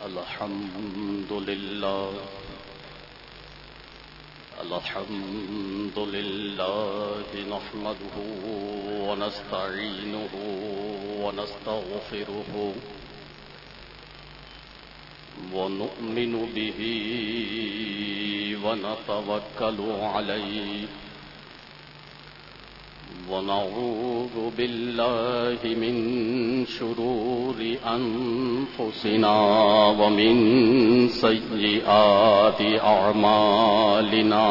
الحمد لله نحمده ونستعينه ونستغفره ونؤمن به ونتوكل عليه ونعوذ بالله من شرور أنفسنا ومن سيئات أعمالنا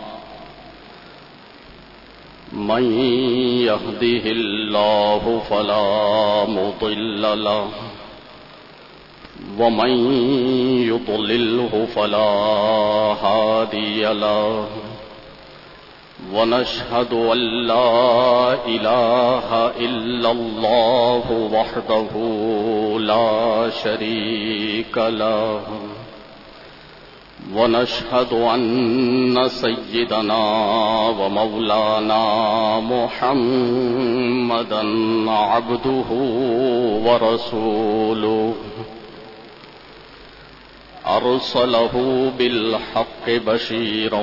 من يهده الله فلا مضل له ومن يضلله فلا هادي له ونشهد أن لا إله إلا الله وحده لا شريك له ونشهد أن سيدنا ومولانا محمدا عبده ورسوله أرسله بالحق بشيرا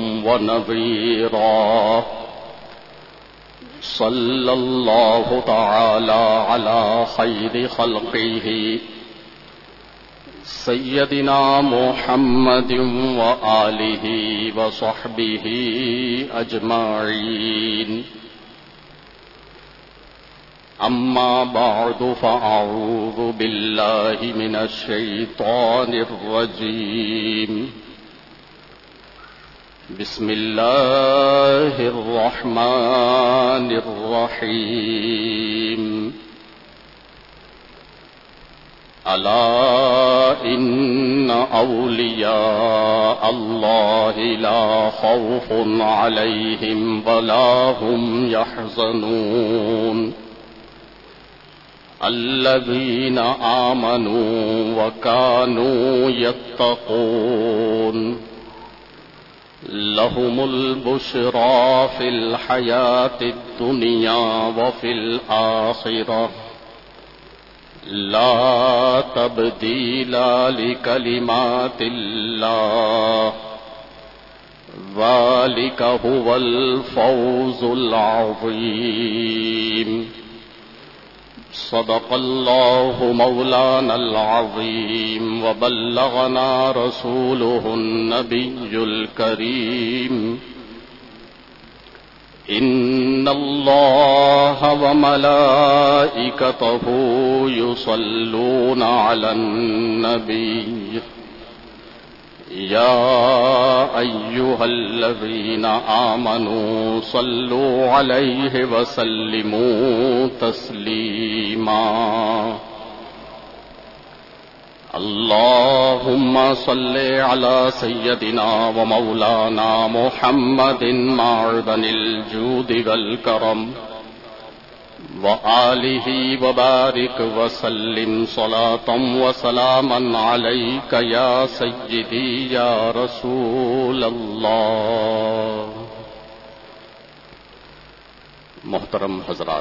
ونذيرا صلى الله تعالى على خير خلقه سيدنا محمد وآله وصحبه أجمعين أما بعد فأعوذ بالله من الشيطان الرجيم بسم الله الرحمن الرحيم ألا إن أولياء الله لا خوف عليهم ولا هم يحزنون الذين آمنوا وكانوا يتقون لهم البشرى في الحياة الدنيا وفي الآخرة لا تبديل لكلمات الله ذلك هو الفوز العظيم صدق الله مولانا العظيم وبلغنا رسوله النبي الكريم إن الله وملائكته يصلون على النبي يا أيها الذين آمنوا صلوا عليه وسلموا تسليما اللهم صل على سيدنا ومولانا محمد معدن الجود والكرم وآله وبارك وسلم صلاة وسلاما عليك يا سيدي يا رسول الله. محترم حضرات،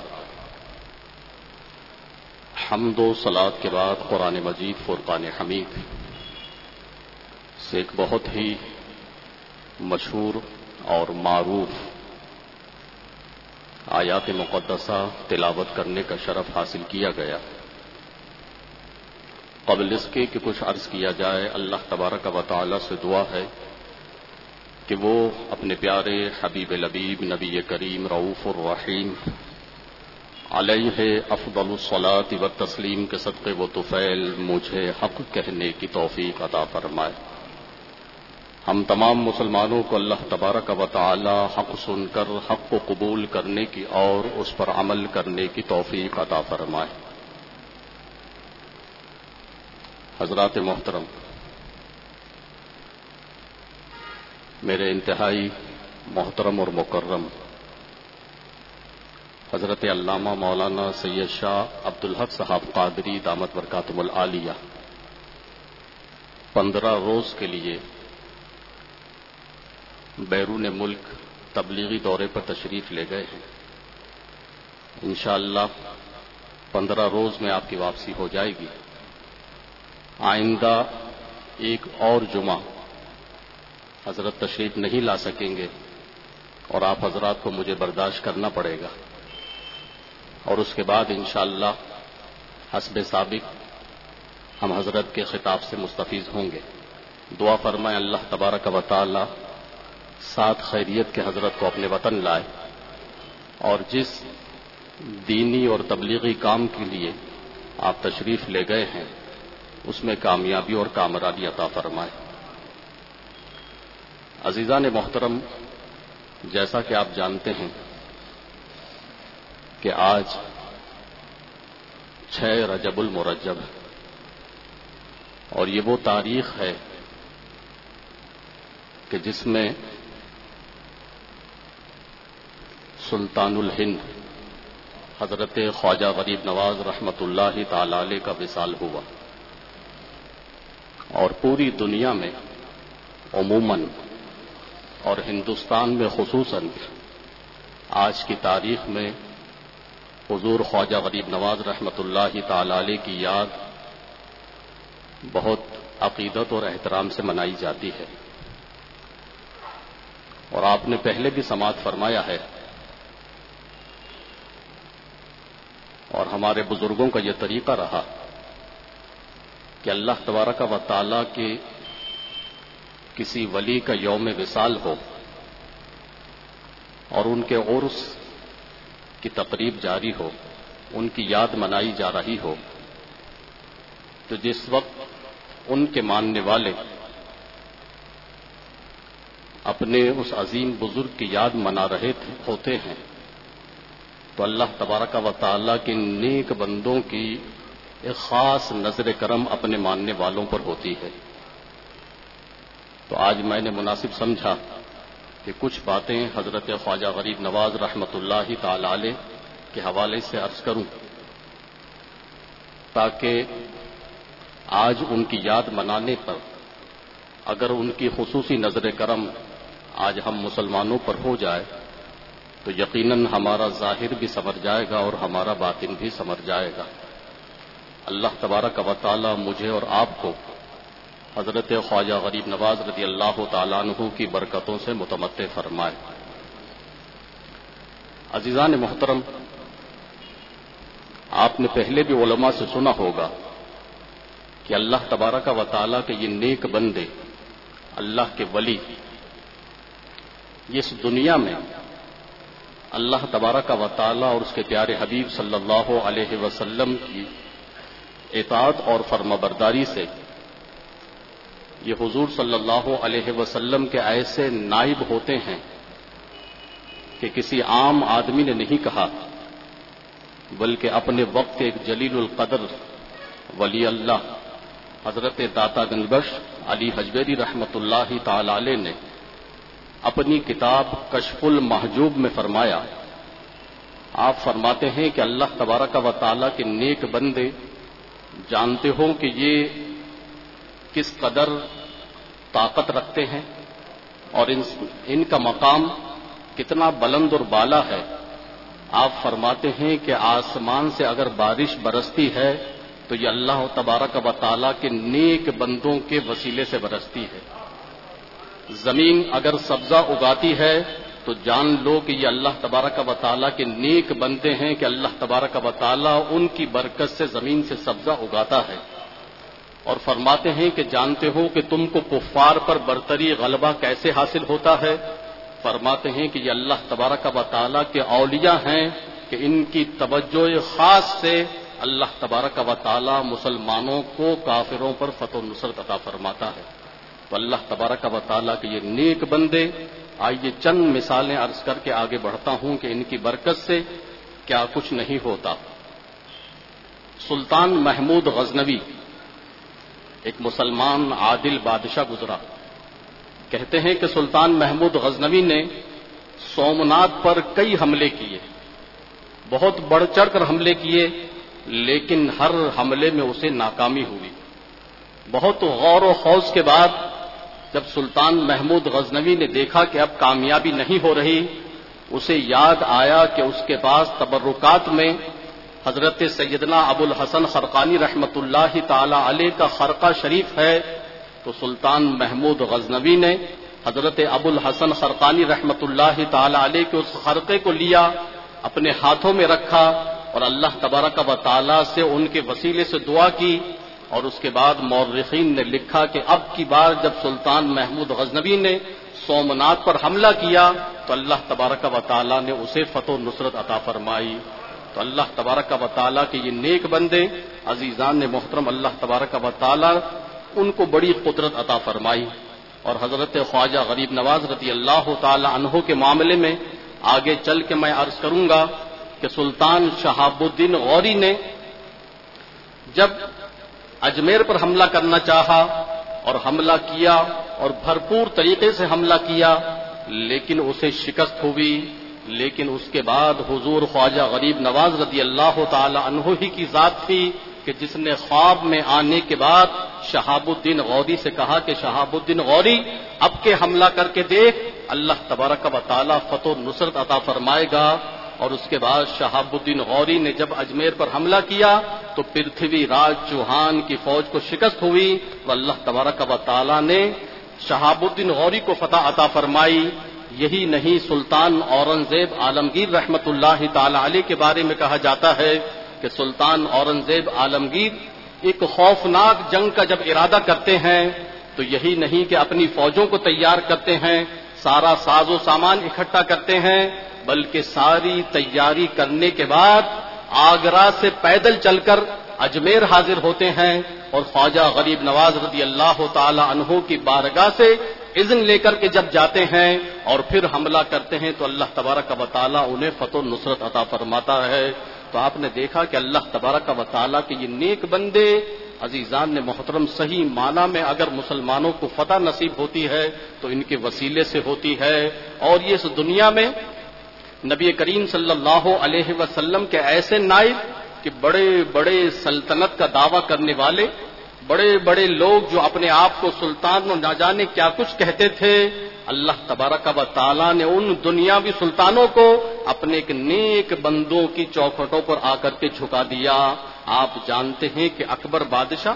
حمد و صلاۃ کے بعد قرآن مجید فرقان حمید سے ایک بہت ہی مشہور اور معروف آیات مقدسہ تلاوت کرنے کا شرف حاصل کیا گیا. قبل اس کے کہ کچھ عرض کیا جائے، اللہ تبارک و تعالی سے دعا ہے کہ وہ اپنے پیارے حبیب لبیب نبی کریم رؤوف الرحیم علیہ افضل الصلاۃ والتسلیم کے صدقے و طفیل مجھے حق کہنے کی توفیق عطا فرمائے. ہم تمام مسلمانوں کو اللہ تبارک و تعالی حق سن کر حق کو قبول کرنے کی اور اس پر عمل کرنے کی توفیق عطا فرمائے. حضرات محترم، میرے انتہائی محترم اور مکرم حضرت علامہ مولانا سید شاہ عبدالحق صاحب قادری دامت برکاتہم العالیہ 15 روز کے لیے بیرون ملک تبلیغی دورے پر تشریف لے گئے ہیں. انشاءاللہ 15 روز میں آپ کی واپسی ہو جائے گی. آئندہ ایک اور جمعہ حضرت تشریف نہیں لا سکیں گے اور آپ حضرات کو مجھے برداشت کرنا پڑے گا، اور اس کے بعد انشاءاللہ حسب سابق ہم حضرت کے خطاب سے مستفیض ہوں گے۔ دعا فرمائیں اللہ تبارک و تعالی ساتھ خیریت کے حضرت کو اپنے وطن لائے، اور جس دینی اور تبلیغی کام کے لیے آپ تشریف لے گئے ہیں اس میں کامیابی اور کامرانی عطا فرمائے۔ عزیزان محترم، جیسا کہ آپ جانتے ہیں کہ آج 6 رجب المرجب ہے، اور یہ وہ تاریخ ہے کہ جس میں سلطان الہند حضرت خواجہ غریب نواز رحمۃ اللہ تعالی علیہ کا وصال ہوا، اور پوری دنیا میں عموماً اور ہندوستان میں خصوصاً آج کی تاریخ میں حضور خواجہ غریب نواز رحمۃ اللہ تعالی علیہ کی یاد بہت عقیدت اور احترام سے منائی جاتی ہے۔ اور آپ نے پہلے بھی سماعت فرمایا ہے، اور ہمارے بزرگوں کا یہ طریقہ رہا کہ اللہ تبارک و تعالی کے کسی ولی کا یوم وصال ہو اور ان کے عرس کی تقریب جاری ہو، ان کی یاد منائی جا رہی ہو، تو جس وقت ان کے ماننے والے اپنے اس عظیم بزرگ کی یاد منا رہے ہوتے ہیں تو اللہ تبارک و تعالی کے نیک بندوں کی ایک خاص نظر کرم اپنے ماننے والوں پر ہوتی ہے۔ تو آج میں نے مناسب سمجھا کہ کچھ باتیں حضرت خواجہ غریب نواز رحمۃ اللہ تعالی علیہ کے حوالے سے عرض کروں، تاکہ آج ان کی یاد منانے پر اگر ان کی خصوصی نظر کرم آج ہم مسلمانوں پر ہو جائے تو یقیناً ہمارا ظاہر بھی سنور جائے گا اور ہمارا باطن بھی سنور جائے گا۔ اللہ تبارک و تعالی مجھے اور آپ کو حضرت خواجہ غریب نواز رضی اللہ تعالیٰ عنہ کی برکتوں سے متمتع فرمائے۔ عزیزان محترم، آپ نے پہلے بھی علماء سے سنا ہوگا کہ اللہ تبارک و تعالیٰ کے یہ نیک بندے، اللہ کے ولی، اس دنیا میں اللہ تبارک و تعالیٰ اور اس کے پیارے حبیب صلی اللہ علیہ وسلم کی اطاعت اور فرمانبرداری سے یہ حضور صلی اللہ علیہ وسلم کے ایسے نائب ہوتے ہیں کہ کسی عام آدمی نے نہیں کہا، بلکہ اپنے وقت ایک جلیل القدر ولی اللہ حضرت داتا گنج بخش علی حجویری رحمۃ اللہ تعالی علیہ نے اپنی کتاب کشف المحجوب میں فرمایا۔ آپ فرماتے ہیں کہ اللہ تبارک و تعالیٰ کے نیک بندے جانتے ہو کہ یہ کس قدر طاقت رکھتے ہیں اور ان کا مقام کتنا بلند اور بالا ہے۔ آپ فرماتے ہیں کہ آسمان سے اگر بارش برستی ہے تو یہ اللہ تبارک و تعالیٰ کے نیک بندوں کے وسیلے سے برستی ہے۔ زمین اگر سبزہ اگاتی ہے تو جان لو کہ یہ اللہ تبارک و تعالیٰ کے نیک بندے ہیں کہ اللہ تبارک و تعالیٰ ان کی برکت سے زمین سے سبزہ اگاتا ہے۔ اور فرماتے ہیں کہ جانتے ہو کہ تم کو کفار پر برتری غلبہ کیسے حاصل ہوتا ہے؟ فرماتے ہیں کہ یہ اللہ تبارک و تعالیٰ کے اولیاء ہیں کہ ان کی توجہ خاص سے اللہ تبارک و تعالیٰ مسلمانوں کو کافروں پر فتح و نصرت عطا فرماتا ہے۔ تو اللہ تبارک و تعالیٰ کے یہ نیک بندے، آئیے چند مثالیں عرض کر کے آگے بڑھتا ہوں کہ ان کی برکت سے کیا کچھ نہیں ہوتا۔ سلطان محمود غزنوی ایک مسلمان عادل بادشاہ گزرا۔ کہتے ہیں کہ سلطان محمود غزنوی نے سومنات پر کئی حملے کیے، بہت بڑھ چڑھ کر حملے کیے، لیکن ہر حملے میں اسے ناکامی ہوئی۔ بہت غور و خوض کے بعد جب سلطان محمود غزنوی نے دیکھا کہ اب کامیابی نہیں ہو رہی، اسے یاد آیا کہ اس کے پاس تبرکات میں حضرت سیدنا ابو الحسن خرقانی رحمت اللہ تعالی علیہ کا خرقہ شریف ہے، تو سلطان محمود غزنوی نے حضرت ابو الحسن خرقانی رحمت اللہ تعالی علیہ کے اس خرقے کو لیا، اپنے ہاتھوں میں رکھا اور اللہ تبارک و تعالی سے ان کے وسیلے سے دعا کی، اور اس کے بعد مورخین نے لکھا کہ اب کی بار جب سلطان محمود غزنوی نے سومنات پر حملہ کیا تو اللہ تبارک و تعالی نے اسے فتح و نصرت عطا فرمائی۔ تو اللہ تبارک و تعالی کے یہ نیک بندے عزیزان محترم، اللہ تبارک و تعالی ان کو بڑی قدرت عطا فرمائی۔ اور حضرت خواجہ غریب نواز رضی اللہ تعالی عنہ کے معاملے میں آگے چل کے میں عرض کروں گا کہ سلطان شہاب الدین غوری نے جب اجمیر پر حملہ کرنا چاہا اور حملہ کیا اور بھرپور طریقے سے حملہ کیا، لیکن اسے شکست ہوئی، لیکن اس کے بعد حضور خواجہ غریب نواز رضی اللہ تعالی عنہ ہی کی ذات تھی کہ جس نے خواب میں آنے کے بعد شہاب الدین غوری سے کہا کہ شہاب الدین غوری اب کے حملہ کر کے دیکھ، اللہ تبارک و تعالی فتح و نصرت عطا فرمائے گا۔ اور اس کے بعد شہاب الدین غوری نے جب اجمیر پر حملہ کیا تو پرتھوی راج چوہان کی فوج کو شکست ہوئی، تو اللہ تبارک و تعالی نے شہاب الدین غوری کو فتح عطا فرمائی۔ یہی نہیں، سلطان اورنگزیب عالمگیر رحمت اللہ تعالی علیہ کے بارے میں کہا جاتا ہے کہ سلطان اورنگزیب عالمگیر ایک خوفناک جنگ کا جب ارادہ کرتے ہیں تو یہی نہیں کہ اپنی فوجوں کو تیار کرتے ہیں، سارا ساز و سامان اکٹھا کرتے ہیں، بلکہ ساری تیاری کرنے کے بعد آگرہ سے پیدل چل کر اجمیر حاضر ہوتے ہیں اور خواجہ غریب نواز رضی اللہ تعالی عنہ کی بارگاہ سے اذن لے کر کے جب جاتے ہیں اور پھر حملہ کرتے ہیں تو اللہ تبارک و تعالی انہیں فتح و نصرت عطا فرماتا ہے۔ تو آپ نے دیکھا کہ اللہ تبارک و تعالی کے یہ نیک بندے عزیزان نے محترم صحیح معنی میں اگر مسلمانوں کو فتح نصیب ہوتی ہے تو ان کے وسیلے سے ہوتی ہے۔ اور یہ اس دنیا میں نبی کریم صلی اللہ علیہ وسلم کے ایسے نائب کہ بڑے بڑے سلطنت کا دعویٰ کرنے والے، بڑے بڑے لوگ جو اپنے آپ کو سلطان و نہ جانے کیا کچھ کہتے تھے، اللہ تبارک و تعالی نے ان دنیاوی سلطانوں کو اپنے ایک نیک بندوں کی چوکھٹوں پر آ کر کے جھکا دیا۔ آپ جانتے ہیں کہ اکبر بادشاہ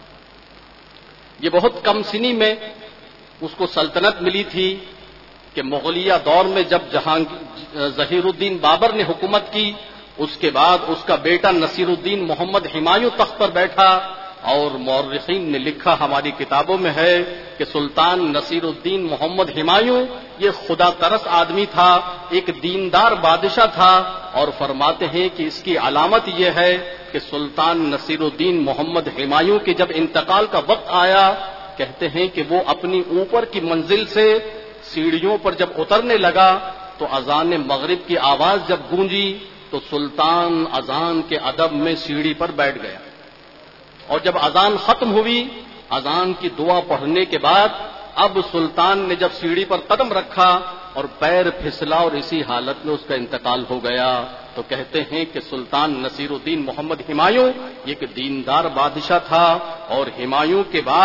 یہ بہت کم سنی میں اس کو سلطنت ملی تھی کہ مغلیہ دور میں جب ظہیر الدین بابر نے حکومت کی، اس کے بعد اس کا بیٹا نصیر الدین محمد ہمایوں تخت پر بیٹھا، اور مورخین نے لکھا ہماری کتابوں میں ہے کہ سلطان نصیر الدین محمد ہمایوں یہ خدا ترس آدمی تھا، ایک دیندار بادشاہ تھا، اور فرماتے ہیں کہ اس کی علامت یہ ہے کہ سلطان نصیر الدین محمد ہمایوں کے جب انتقال کا وقت آیا، کہتے ہیں کہ وہ اپنی اوپر کی منزل سے سیڑھیوں پر جب اترنے لگا تو اذان مغرب کی آواز جب گونجی تو سلطان اذان کے ادب میں سیڑھی پر بیٹھ گیا، اور جب اذان ختم ہوئی، اذان کی دعا پڑھنے کے بعد اب سلطان نے جب سیڑھی پر قدم رکھا اور پیر پھسلا اور اسی حالت میں اس کا انتقال ہو گیا۔ تو کہتے ہیں کہ سلطان نصیر الدین محمد ہمایوں ایک دیندار بادشاہ تھا، اور ہمایوں کے بعد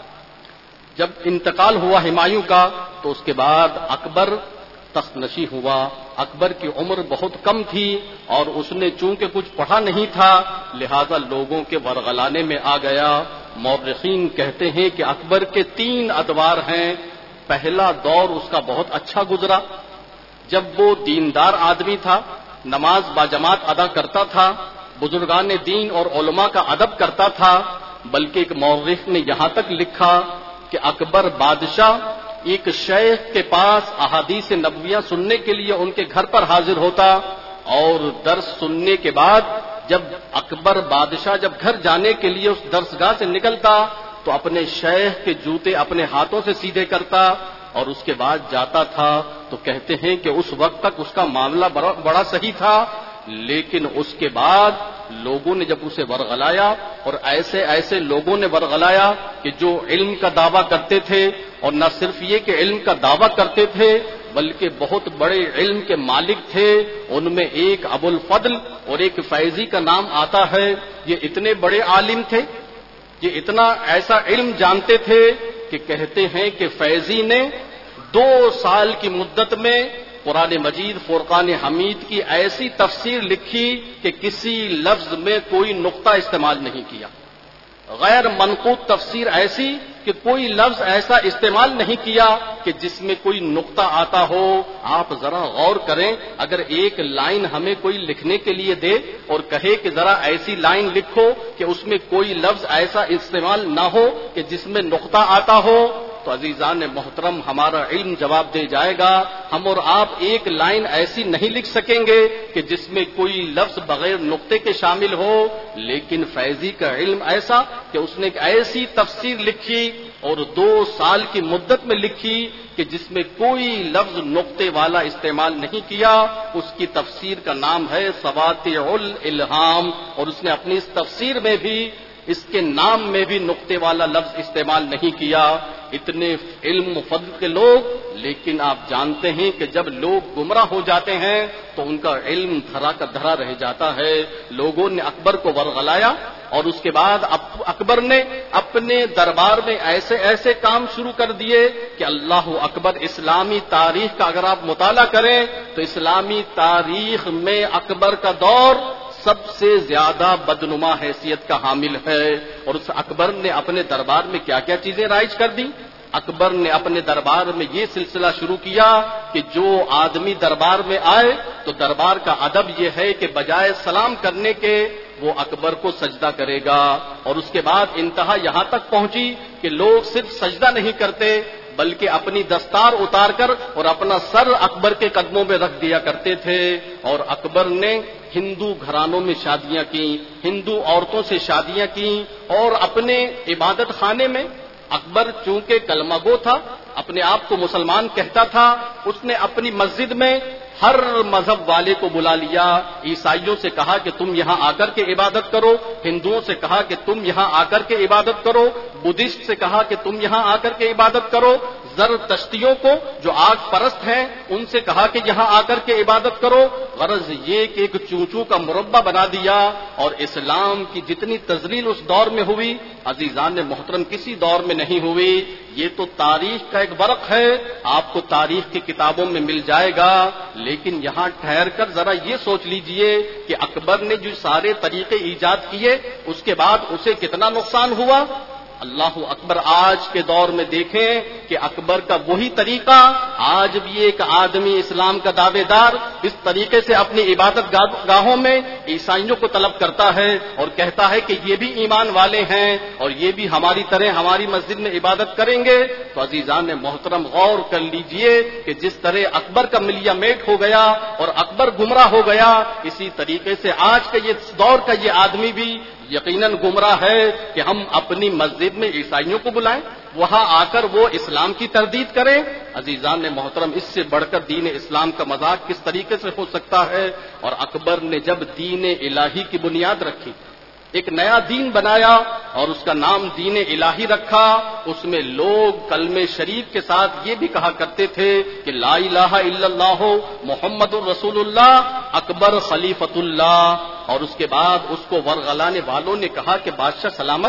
جب انتقال ہوا ہمایوں کا تو اس کے بعد اکبر تخت نشین ہوا۔ اکبر کی عمر بہت کم تھی اور اس نے چونکہ کچھ پڑھا نہیں تھا لہذا لوگوں کے ورغلانے میں آ گیا۔ مورخین کہتے ہیں کہ اکبر کے 3 ادوار ہیں۔ پہلا دور اس کا بہت اچھا گزرا، جب وہ دیندار آدمی تھا، نماز باجماعت ادا کرتا تھا، بزرگان دین اور علماء کا ادب کرتا تھا، بلکہ ایک مورخ نے یہاں تک لکھا کہ اکبر بادشاہ ایک شیخ کے پاس احادیث نبویہ سننے کے لیے ان کے گھر پر حاضر ہوتا، اور درس سننے کے بعد جب اکبر بادشاہ جب گھر جانے کے لیے اس درسگاہ سے نکلتا تو اپنے شیخ کے جوتے اپنے ہاتھوں سے سیدھے کرتا اور اس کے بعد جاتا تھا۔ تو کہتے ہیں کہ اس وقت تک اس کا معاملہ بڑا صحیح تھا، لیکن اس کے بعد لوگوں نے جب اسے ورغلایا، اور ایسے ایسے لوگوں نے ورغلایا کہ جو علم کا دعویٰ کرتے تھے، اور نہ صرف یہ کہ علم کا دعویٰ کرتے تھے بلکہ بہت بڑے علم کے مالک تھے، ان میں ایک ابو الفضل اور ایک فیضی کا نام آتا ہے۔ یہ اتنے بڑے عالم تھے، یہ اتنا ایسا علم جانتے تھے کہ کہتے ہیں کہ فیضی نے 2 سال کی مدت میں قرآن مجید فرقان حمید کی ایسی تفسیر لکھی کہ کسی لفظ میں کوئی نقطہ استعمال نہیں کیا، غیر منقوط تفسیر ایسی کہ کوئی لفظ ایسا استعمال نہیں کیا کہ جس میں کوئی نقطہ آتا ہو۔ آپ ذرا غور کریں، اگر ایک لائن ہمیں کوئی لکھنے کے لیے دے اور کہے کہ ذرا ایسی لائن لکھو کہ اس میں کوئی لفظ ایسا استعمال نہ ہو کہ جس میں نقطہ آتا ہو، تو عزیزان محترم ہمارا علم جواب دے جائے گا، ہم اور آپ ایک لائن ایسی نہیں لکھ سکیں گے کہ جس میں کوئی لفظ بغیر نقطے کے شامل ہو۔ لیکن فیضی کا علم ایسا کہ اس نے ایک ایسی تفسیر لکھی اور 2 سال کی مدت میں لکھی کہ جس میں کوئی لفظ نقطے والا استعمال نہیں کیا۔ اس کی تفسیر کا نام ہے سواطع الالہام، اور اس نے اپنی اس تفسیر میں بھی اس کے نام میں بھی نقطے والا لفظ استعمال نہیں کیا۔ اتنے علم و فضل کے لوگ، لیکن آپ جانتے ہیں کہ جب لوگ گمراہ ہو جاتے ہیں تو ان کا علم دھرا کا دھرا رہ جاتا ہے۔ لوگوں نے اکبر کو ورغلایا اور اس کے بعد اکبر نے اپنے دربار میں ایسے ایسے کام شروع کر دیے کہ اللہ اکبر، اسلامی تاریخ کا اگر آپ مطالعہ کریں تو اسلامی تاریخ میں اکبر کا دور سب سے زیادہ بدنما حیثیت کا حامل ہے۔ اور اس اکبر نے اپنے دربار میں کیا کیا چیزیں رائج کر دی؟ اکبر نے اپنے دربار میں یہ سلسلہ شروع کیا کہ جو آدمی دربار میں آئے تو دربار کا ادب یہ ہے کہ بجائے سلام کرنے کے وہ اکبر کو سجدہ کرے گا۔ اور اس کے بعد انتہا یہاں تک پہنچی کہ لوگ صرف سجدہ نہیں کرتے بلکہ اپنی دستار اتار کر اور اپنا سر اکبر کے قدموں میں رکھ دیا کرتے تھے۔ اور اکبر نے ہندو گھرانوں میں شادیاں کی، ہندو عورتوں سے شادیاں کی، اور اپنے عبادت خانے میں اکبر چونکہ کلمہ گو تھا، اپنے آپ کو مسلمان کہتا تھا، اس نے اپنی مسجد میں ہر مذہب والے کو بلا لیا۔ عیسائیوں سے کہا کہ تم یہاں آ کر کے عبادت کرو، ہندوؤں سے کہا کہ تم یہاں آ کر کے عبادت کرو، بدھسٹ سے کہا کہ تم یہاں آ کر کے عبادت کرو، زرتشتیوں کو جو آگ پرست ہیں ان سے کہا کہ یہاں آ کر کے عبادت کرو۔ غرض یہ کہ ایک چونچو کا مربع بنا دیا۔ اور اسلام کی جتنی تذلیل اس دور میں ہوئی عزیزان محترم کسی دور میں نہیں ہوئی۔ یہ تو تاریخ کا ایک ورق ہے، آپ کو تاریخ کی کتابوں میں مل جائے گا، لیکن یہاں ٹھہر کر ذرا یہ سوچ لیجئے کہ اکبر نے جو سارے طریقے ایجاد کیے اس کے بعد اسے کتنا نقصان ہوا۔ اللہ اکبر، آج کے دور میں دیکھیں کہ اکبر کا وہی طریقہ آج بھی ایک آدمی اسلام کا دعوے دار اس طریقے سے اپنی عبادت گاہوں میں عیسائیوں کو طلب کرتا ہے اور کہتا ہے کہ یہ بھی ایمان والے ہیں اور یہ بھی ہماری طرح ہماری مسجد میں عبادت کریں گے۔ تو عزیزان محترم غور کر لیجئے کہ جس طرح اکبر کا ملیا میٹ ہو گیا اور اکبر گمراہ ہو گیا، اسی طریقے سے آج کے یہ دور کا یہ آدمی بھی یقیناً گمراہ ہے کہ ہم اپنی مسجد میں عیسائیوں کو بلائیں، وہاں آ کر وہ اسلام کی تردید کریں۔ عزیزان محترم، اس سے بڑھ کر دین اسلام کا مذاق کس طریقے سے ہو سکتا ہے؟ اور اکبر نے جب دین الہی کی بنیاد رکھی، ایک نیا دین بنایا اور اس کا نام دین الہی رکھا، اس میں لوگ کلمہ شریف کے ساتھ یہ بھی کہا کرتے تھے کہ لا الہ الا اللہ محمد الرسول اللہ اکبر خلیفۃ اللہ۔ اور اس کے بعد اس کو ورغلانے والوں نے کہا کہ بادشاہ سلامت،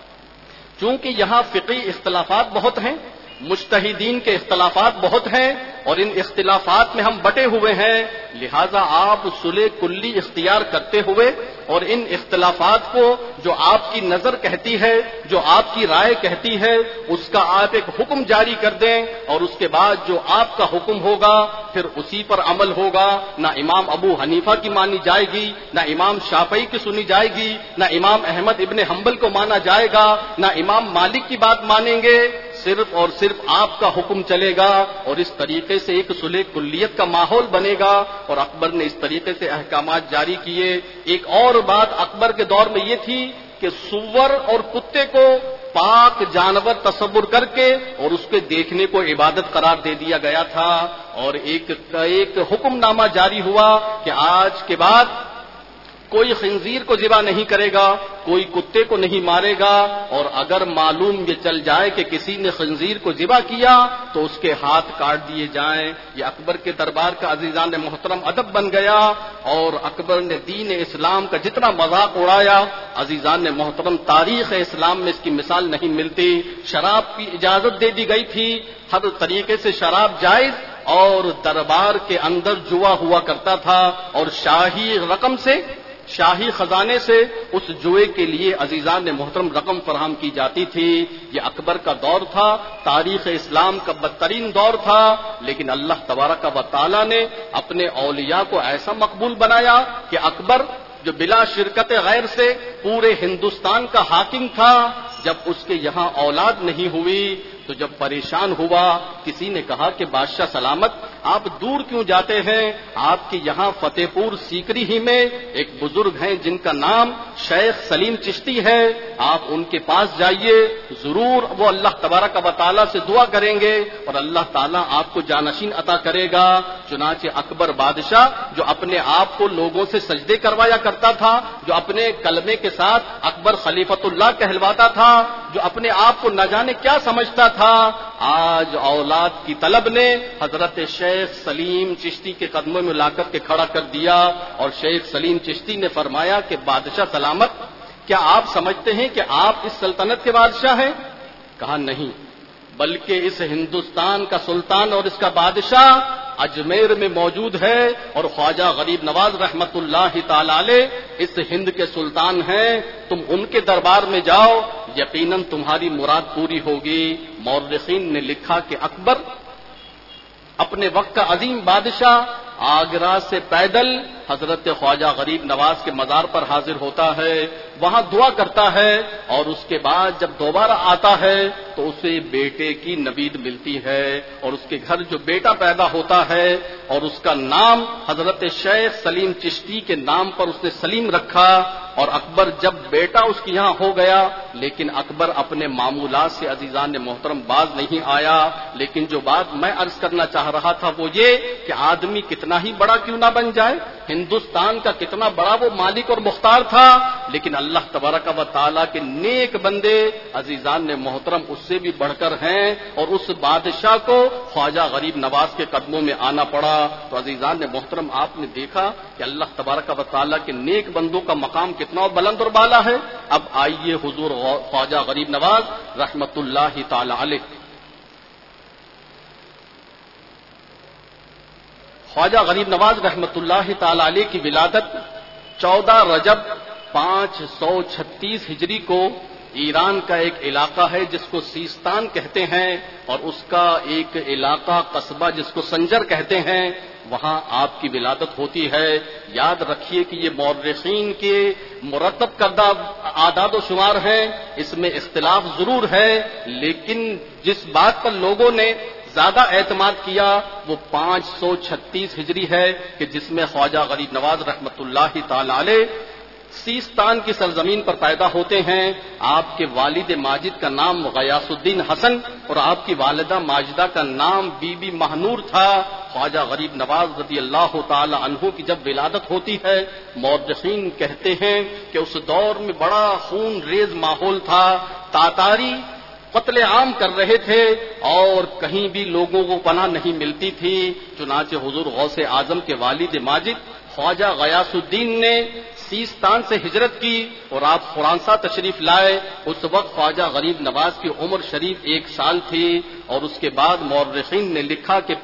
چونکہ یہاں فقہی اختلافات بہت ہیں، مجتہدین کے اختلافات بہت ہیں اور ان اختلافات میں ہم بٹے ہوئے ہیں، لہذا آپ صلح کلی اختیار کرتے ہوئے اور ان اختلافات کو جو آپ کی نظر کہتی ہے، جو آپ کی رائے کہتی ہے، اس کا آپ ایک حکم جاری کر دیں اور اس کے بعد جو آپ کا حکم ہوگا پھر اسی پر عمل ہوگا۔ نہ امام ابو حنیفہ کی مانی جائے گی، نہ امام شافعی کی سنی جائے گی، نہ امام احمد ابن حنبل کو مانا جائے گا، نہ امام مالک کی بات مانیں گے، صرف اور صرف آپ کا حکم چلے گا اور اس طریقے سے ایک صلح کلیت کا ماحول بنے گا۔ اور اکبر نے اس طریقے سے احکامات جاری کیے۔ ایک اور بات اکبر کے دور میں یہ تھی کہ سور اور کتے کو پاک جانور تصور کر کے اور اس کے دیکھنے کو عبادت قرار دے دیا گیا تھا، اور ایک حکم نامہ جاری ہوا کہ آج کے بعد کوئی خنزیر کو ذبح نہیں کرے گا، کوئی کتے کو نہیں مارے گا، اور اگر معلوم یہ چل جائے کہ کسی نے خنزیر کو ذبح کیا تو اس کے ہاتھ کاٹ دیے جائیں۔ یہ اکبر کے دربار کا عزیزان محترم ادب بن گیا، اور اکبر نے دین اسلام کا جتنا مذاق اڑایا عزیزان محترم تاریخ اسلام میں اس کی مثال نہیں ملتی۔ شراب کی اجازت دے دی گئی تھی، ہر طریقے سے شراب جائز، اور دربار کے اندر جوا ہوا کرتا تھا، اور شاہی رقم سے، شاہی خزانے سے اس جوئے کے لیے عزیزان محترم رقم فراہم کی جاتی تھی۔ یہ اکبر کا دور تھا، تاریخ اسلام کا بدترین دور تھا، لیکن اللہ تبارک و تعالی نے اپنے اولیاء کو ایسا مقبول بنایا کہ اکبر جو بلا شرکت غیر سے پورے ہندوستان کا حاکم تھا، جب اس کے یہاں اولاد نہیں ہوئی تو جب پریشان ہوا، کسی نے کہا کہ بادشاہ سلامت آپ دور کیوں جاتے ہیں؟ آپ کے یہاں فتح پور سیکری ہی میں ایک بزرگ ہیں جن کا نام شیخ سلیم چشتی ہے، آپ ان کے پاس جائیے، ضرور وہ اللہ تبارک و تعالیٰ سے دعا کریں گے اور اللہ تعالیٰ آپ کو جانشین عطا کرے گا۔ چنانچہ اکبر بادشاہ جو اپنے آپ کو لوگوں سے سجدے کروایا کرتا تھا، جو اپنے کلمے کے ساتھ اکبر خلیفۃ اللہ کہلواتا تھا، جو اپنے آپ کو نہ جانے کیا سمجھتا تھا، آج اولاد کی طلب نے حضرت شیخ سلیم چشتی کے قدموں میں لا کر کے کھڑا کر دیا، اور شیخ سلیم چشتی نے فرمایا کہ بادشاہ سلامت کیا آپ سمجھتے ہیں کہ آپ اس سلطنت کے بادشاہ ہیں؟ کہا نہیں، بلکہ اس ہندوستان کا سلطان اور اس کا بادشاہ اجمیر میں موجود ہے، اور خواجہ غریب نواز رحمت اللہ تعالی علیہ اس ہند کے سلطان ہیں، تم ان کے دربار میں جاؤ، یقیناً تمہاری مراد پوری ہوگی۔ مورخین نے لکھا کہ اکبر اپنے وقت کا عظیم بادشاہ آگرہ سے پیدل حضرت خواجہ غریب نواز کے مزار پر حاضر ہوتا ہے، وہاں دعا کرتا ہے، اور اس کے بعد جب دوبارہ آتا ہے تو اسے بیٹے کی نوید ملتی ہے، اور اس کے گھر جو بیٹا پیدا ہوتا ہے اور اس کا نام حضرت شیخ سلیم چشتی کے نام پر اس نے سلیم رکھا۔ اور اکبر جب بیٹا اس کے یہاں ہو گیا، لیکن اکبر اپنے معمولات سے عزیزان محترم باز نہیں آیا۔ لیکن جو بات میں عرض کرنا چاہ رہا تھا وہ یہ کہ آدمی کتنا ہی بڑا کیوں نہ بن جائے، ہندوستان کا کتنا بڑا وہ مالک اور مختار تھا، لیکن اللہ تبارک و تعالیٰ کے نیک بندے عزیزان محترم اس سے بھی بڑھ کر ہیں، اور اس بادشاہ کو خواجہ غریب نواز کے قدموں میں آنا پڑا۔ تو عزیزان محترم آپ نے دیکھا کہ اللہ تبارک و تعالیٰ کے نیک بندوں کا مقام کتنا بلند اور بالا ہے۔ اب آئیے حضور خواجہ غریب نواز رحمت اللہ تعالی علیہ۔ خواجہ غریب نواز رحمت اللہ تعالی علیہ کی ولادت 14 رجب 536 ہجری کو ایران کا ایک علاقہ ہے جس کو سیستان کہتے ہیں، اور اس کا ایک علاقہ قصبہ جس کو سنجر کہتے ہیں، وہاں آپ کی ولادت ہوتی ہے۔ یاد رکھیے کہ یہ مورخین کے مرتب کردہ اعداد و شمار ہیں، اس میں اختلاف ضرور ہے، لیکن جس بات پر لوگوں نے زیادہ اعتماد کیا وہ 536 ہجری ہے کہ جس میں خواجہ غریب نواز رحمت اللہ تعالی علیہ سیستان کی سرزمین پر پیدا ہوتے ہیں۔ آپ کے والد ماجد کا نام غیاث الدین حسن اور آپ کی والدہ ماجدہ کا نام بی بی مہنور تھا۔ خواجہ غریب نواز رضی اللہ تعالی عنہ کی جب ولادت ہوتی ہے، مورخین کہتے ہیں کہ اس دور میں بڑا خون ریز ماحول تھا، تاتاری قتل عام کر رہے تھے اور کہیں بھی لوگوں کو پناہ نہیں ملتی تھی۔ چنانچہ حضور غوث اعظم کے والد ماجد خواجہ غیاث الدین نے سیستان سے ہجرت کی اور آپ خراساں تشریف لائے۔ اس وقت خواجہ غریب نواز کی عمر شریف 1 سال تھی، اور اس کے بعد مورخین نے لکھا کہ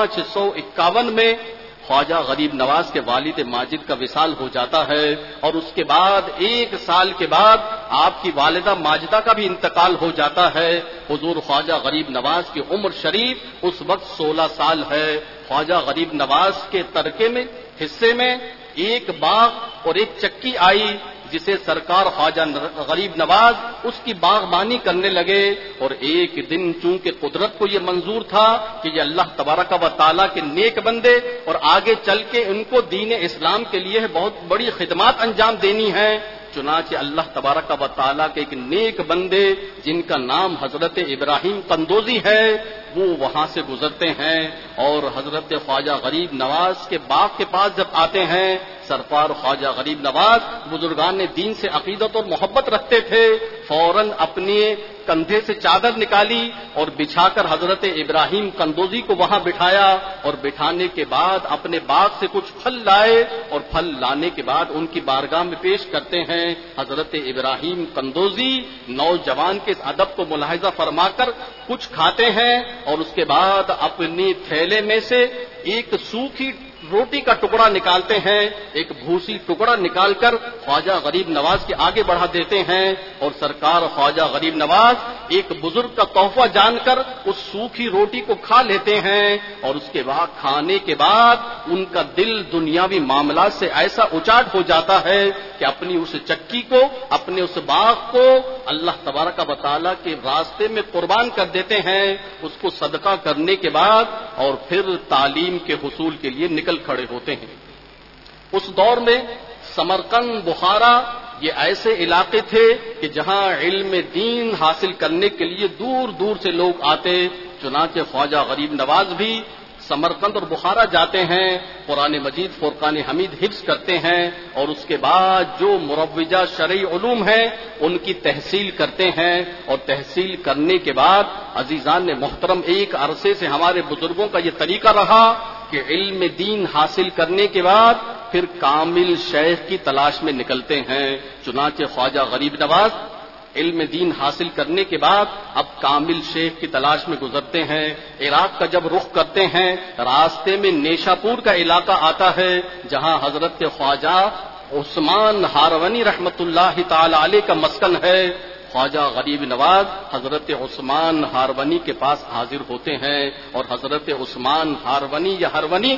551 میں خواجہ غریب نواز کے والد ماجد کا وصال ہو جاتا ہے، اور اس کے بعد 1 سال کے بعد آپ کی والدہ ماجدہ کا بھی انتقال ہو جاتا ہے۔ حضور خواجہ غریب نواز کی عمر شریف اس وقت 16 سال ہے۔ خواجہ غریب نواز کے ترکے میں حصے میں ایک باغ اور ایک چکی آئی، جسے سرکار خواجہ غریب نواز اس کی باغبانی کرنے لگے، اور ایک دن چونکہ قدرت کو یہ منظور تھا کہ یہ اللہ تبارک و تعالیٰ کے نیک بندے اور آگے چل کے ان کو دین اسلام کے لیے بہت بڑی خدمات انجام دینی ہیں، چنانچہ اللہ تبارک و تعالیٰ کے ایک نیک بندے جن کا نام حضرت ابراہیم قندوزی ہے، وہ وہاں سے گزرتے ہیں اور حضرت خواجہ غریب نواز کے باغ کے پاس جب آتے ہیں، سرکار خواجہ غریب نواز بزرگان دین سے عقیدت اور محبت رکھتے تھے، فوراً اپنے کندھے سے چادر نکالی اور بچھا کر حضرت ابراہیم قندوزی کو وہاں بٹھایا، اور بٹھانے کے بعد اپنے باغ سے کچھ پھل لائے اور پھل لانے کے بعد ان کی بارگاہ میں پیش کرتے ہیں۔ حضرت ابراہیم قندوزی نوجوان کے اس ادب کو ملاحظہ فرما کر کچھ کھاتے ہیں اور اس کے بعد اپنی تھیلے میں سے ایک سوکھی روٹی کا ٹکڑا نکالتے ہیں، ایک بھوسی ٹکڑا نکال کر خواجہ غریب نواز کے آگے بڑھا دیتے ہیں، اور سرکار خواجہ غریب نواز ایک بزرگ کا تحفہ جان کر اس سوکھی روٹی کو کھا لیتے ہیں، اور اس کے بعد کھانے کے بعد ان کا دل دنیاوی معاملات سے ایسا اچاٹ ہو جاتا ہے کہ اپنی اس چکی کو، اپنے اس باغ کو اللہ تبارک و تعالیٰ کے راستے میں قربان کر دیتے ہیں، اس کو صدقہ کرنے کے بعد، اور پھر تعلیم کے حصول کے لیے نکل کھڑے ہوتے ہیں۔ اس دور میں سمرقند، بخارا یہ ایسے علاقے تھے کہ جہاں علم دین حاصل کرنے کے لیے دور دور سے لوگ آتے، چنانچہ خواجہ غریب نواز بھی سمرقند اور بخارا جاتے ہیں، قرآن مجید فرقان حمید حفظ کرتے ہیں، اور اس کے بعد جو مروجہ شرعی علوم ہیں ان کی تحصیل کرتے ہیں، اور تحصیل کرنے کے بعد عزیزان محترم ایک عرصے سے ہمارے بزرگوں کا یہ طریقہ رہا کہ علم دین حاصل کرنے کے بعد پھر کامل شیخ کی تلاش میں نکلتے ہیں۔ چنانچہ خواجہ غریب نواز علم دین حاصل کرنے کے بعد اب کامل شیخ کی تلاش میں گزرتے ہیں۔ عراق کا جب رخ کرتے ہیں، راستے میں نیشا پور کا علاقہ آتا ہے جہاں حضرت خواجہ عثمان ہارونی رحمت اللہ تعالی علیہ کا مسکن ہے۔ خواجہ غریب نواز حضرت عثمان ہارونی کے پاس حاضر ہوتے ہیں، اور حضرت عثمان ہارونی یا ہرونی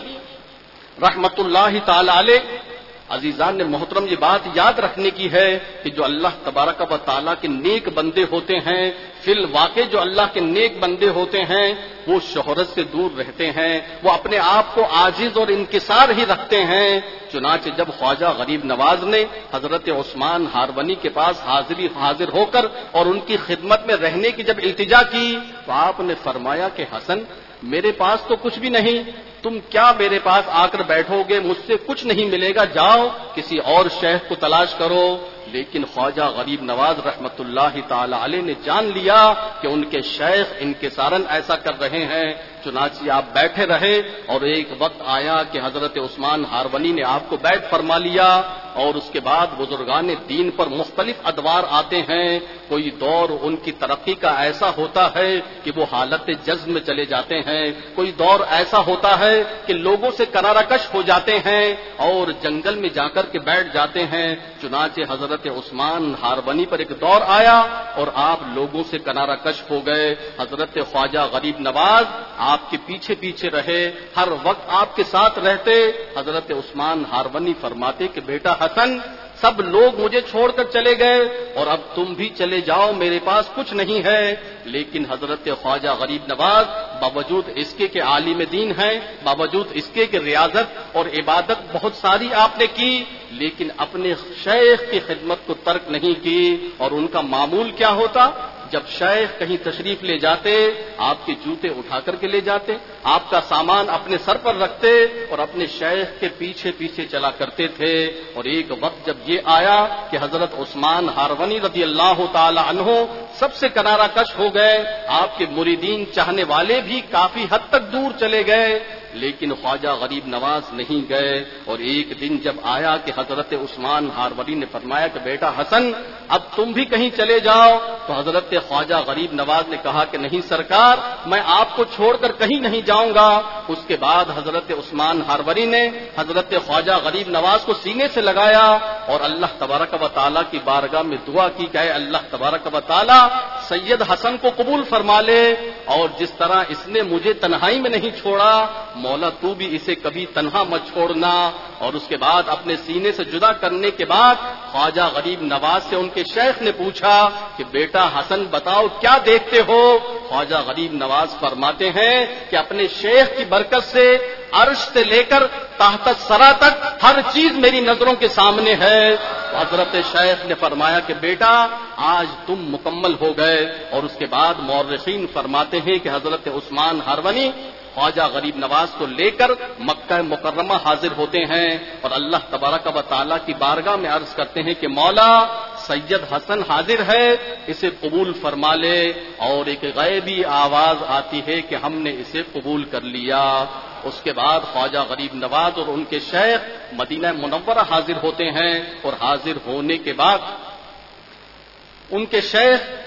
رحمت اللہ تعالی علیہ، عزیزان نے محترم یہ بات یاد رکھنے کی ہے کہ جو اللہ تبارک و تعالیٰ کے نیک بندے ہوتے ہیں، فی الواقع جو اللہ کے نیک بندے ہوتے ہیں وہ شہرت سے دور رہتے ہیں، وہ اپنے آپ کو عاجز اور انکسار ہی رکھتے ہیں۔ چنانچہ جب خواجہ غریب نواز نے حضرت عثمان ہارونی کے پاس حاضر ہو کر اور ان کی خدمت میں رہنے کی جب التجا کی تو آپ نے فرمایا کہ حسن، میرے پاس تو کچھ بھی نہیں، تم کیا میرے پاس آ کر بیٹھو گے؟ مجھ سے کچھ نہیں ملے گا، جاؤ کسی اور شیخ کو تلاش کرو۔ لیکن خواجہ غریب نواز رحمت اللہ تعالی علیہ نے جان لیا کہ ان کے شیخ انکسارن ایسا کر رہے ہیں، چنانچہ آپ بیٹھے رہے، اور ایک وقت آیا کہ حضرت عثمان ہارونی نے آپ کو بیعت فرما لیا، اور اس کے بعد بزرگان دین پر مختلف ادوار آتے ہیں۔ کوئی دور ان کی ترقی کا ایسا ہوتا ہے کہ وہ حالت جذب میں چلے جاتے ہیں، کوئی دور ایسا ہوتا ہے کہ لوگوں سے کنارہ کش ہو جاتے ہیں اور جنگل میں جا کر کے بیٹھ جاتے ہیں۔ چنانچہ حضرت عثمان ہارونی پر ایک دور آیا اور آپ لوگوں سے کنارہ کش ہو گئے۔ حضرت خواجہ غریب نواز آپ کے پیچھے پیچھے رہے، ہر وقت آپ کے ساتھ رہتے۔ حضرت عثمان ہارونی فرماتے کہ بیٹا حسن، سب لوگ مجھے چھوڑ کر چلے گئے اور اب تم بھی چلے جاؤ، میرے پاس کچھ نہیں ہے۔ لیکن حضرت خواجہ غریب نواز باوجود اس کے کہ عالم دین ہیں، باوجود اس کے کہ ریاضت اور عبادت بہت ساری آپ نے کی، لیکن اپنے شیخ کی خدمت کو ترک نہیں کی۔ اور ان کا معمول کیا ہوتا؟ جب شیخ کہیں تشریف لے جاتے، آپ کے جوتے اٹھا کر کے لے جاتے، آپ کا سامان اپنے سر پر رکھتے اور اپنے شیخ کے پیچھے پیچھے چلا کرتے تھے۔ اور ایک وقت جب یہ آیا کہ حضرت عثمان ہارونی رضی اللہ تعالی عنہ سب سے کنارہ کش ہو گئے، آپ کے مریدین چاہنے والے بھی کافی حد تک دور چلے گئے، لیکن خواجہ غریب نواز نہیں گئے۔ اور ایک دن جب آیا کہ حضرت عثمان ہارونی نے فرمایا کہ بیٹا حسن، اب تم بھی کہیں چلے جاؤ، تو حضرت خواجہ غریب نواز نے کہا کہ نہیں سرکار، میں آپ کو چھوڑ کر کہیں نہیں جاؤں گا۔ اس کے بعد حضرت عثمان ہارونی نے حضرت خواجہ غریب نواز کو سینے سے لگایا اور اللہ تبارک و تعالیٰ کی بارگاہ میں دعا کی کہ اے اللہ تبارک و تعالیٰ سید حسن کو قبول فرما لے، اور جس طرح اس نے مجھے تنہائی میں نہیں چھوڑا، مولا تو بھی اسے کبھی تنہا مت چھوڑنا۔ اور اس کے بعد اپنے سینے سے جدا کرنے کے بعد خواجہ غریب نواز سے ان کے شیخ نے پوچھا کہ بیٹا حسن بتاؤ کیا دیکھتے ہو؟ خواجہ غریب نواز فرماتے ہیں کہ اپنے شیخ کی برکت سے عرش سے لے کر تحت الثری تک ہر چیز میری نظروں کے سامنے ہے۔ حضرت شیخ نے فرمایا کہ بیٹا آج تم مکمل ہو گئے۔ اور اس کے بعد مورخین فرماتے ہیں کہ حضرت عثمان ہارونی خواجہ غریب نواز کو لے کر مکہ مکرمہ حاضر ہوتے ہیں اور اللہ تبارک و تعالیٰ کی بارگاہ میں عرض کرتے ہیں کہ مولا سید حسن حاضر ہے، اسے قبول فرما لے۔ اور ایک غیبی آواز آتی ہے کہ ہم نے اسے قبول کر لیا۔ اس کے بعد خواجہ غریب نواز اور ان کے شیخ مدینہ منورہ حاضر ہوتے ہیں، اور حاضر ہونے کے بعد ان کے شیخ